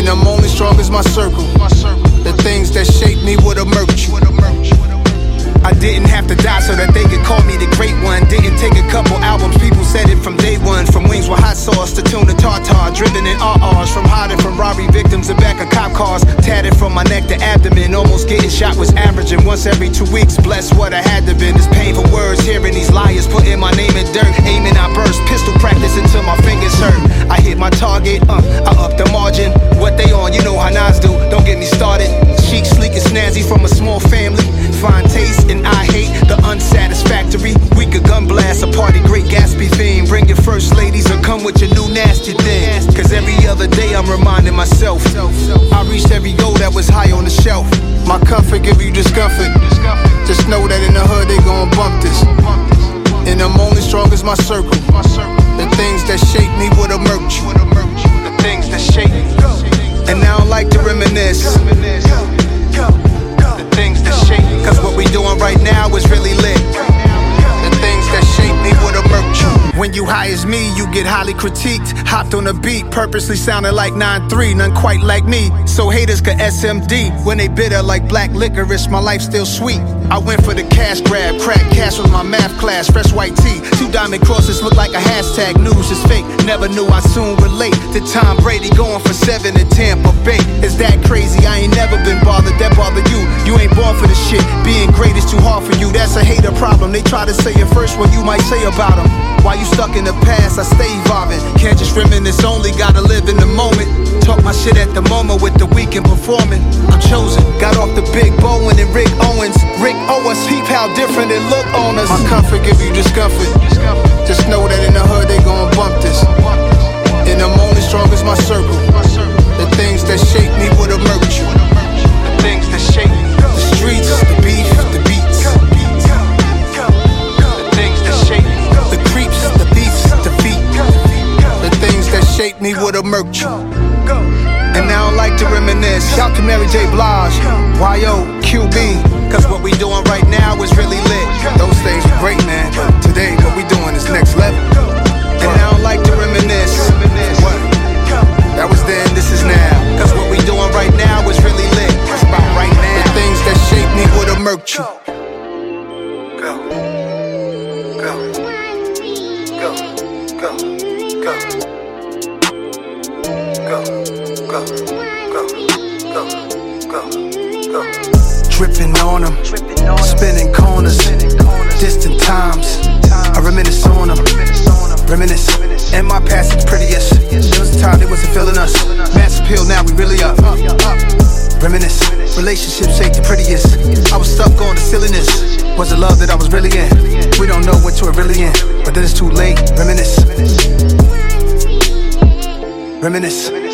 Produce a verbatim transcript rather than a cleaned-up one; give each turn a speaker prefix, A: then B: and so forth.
A: And I'm only strong as my circle. The things that shape me would emerge. I didn't have to die so that they could call me the great one. Didn't take a couple albums, people said it from day one. From wings with hot sauce to tuna tartar, driven in R Rs. From hiding from robbery victims in back of cop cars. Tatted from my neck to abdomen, almost getting shot was averaging once every two weeks. Bless what I had to been. It's painful words, hearing these liars putting my name in dirt. Aiming, I burst, pistol practice until my fingers hurt. I hit my target, uh, I up the margin. What they on, you know how Nas do, don't get me started. Chic, sleek and snazzy from a small family. Fine taste and I hate the unsatisfactory. We could gun blast a party, great Gatsby theme. Bring your first ladies or come with your new nasty thing. Cause every other day I'm reminding myself I reached every goal that was high on the shelf. My comfort give you discomfort. Just know that in the hood they gon' bump this. And I'm only strong as my circle. The things that shape me would emerge. The things that shape me. And I don't like to reminisce. The things that shape me. Cause what we doing right now is really lit. The things that shape me would emerge. When you high as me, you get highly critiqued. Hopped on a beat, purposely sounding like nine three, none quite like me. So haters could S M D when they bitter like black licorice. My life still sweet. I went for the cash grab, crack cash was my math class. Fresh white tee, two diamond crosses look like a hashtag. News is fake, never knew I soon relate to Tom Brady going for seven in Tampa Bay. Is that crazy? I ain't never been bothered, that bother you. You ain't born for the shit, being great is too hard for you. That's a hater problem, they try to say it first what you might say about them. While you stuck in the past, I stay evolving. Can't just reminisce only, gotta live in the moment. Talk my shit at the moment with the weekend performing. I'm chosen, got off the Big Bowen and Rick Owens. Rick Owens, peep how different it look on us. My comfort give you discomfort. Just know that in the hood they gon' bump this. And I'm only strong as my circle. The things that shape me would emerge. The things that shape me. The streets, the beef, the beats. The things that shape me. The creeps, the beats, the feet. The things that shape me would emerge. And I don't like to reminisce. Shout to Mary J. Blige, Y O, Q B. Cause what we doing right now is really lit. Those things were great, man. But today, what we doing is next level. And I don't like to reminisce. What? That was then, this is now. Cause what we doing right now is really lit. It's about right now. The things that shape me would emerge. Go. Go. Go. Go. Go. Go. Go. Go. Go. Go. Go. Dripping on them, spinning corners, distant times. I reminisce on them, reminisce. And my past is prettiest. There was a time they wasn't feeling us. Mass appeal, now we really up. Reminisce. Relationships ain't the prettiest. I was stuck on the silliness. Was it love that I was really in? We don't know what you're really in, but then it's too late. Reminisce. Reminisce.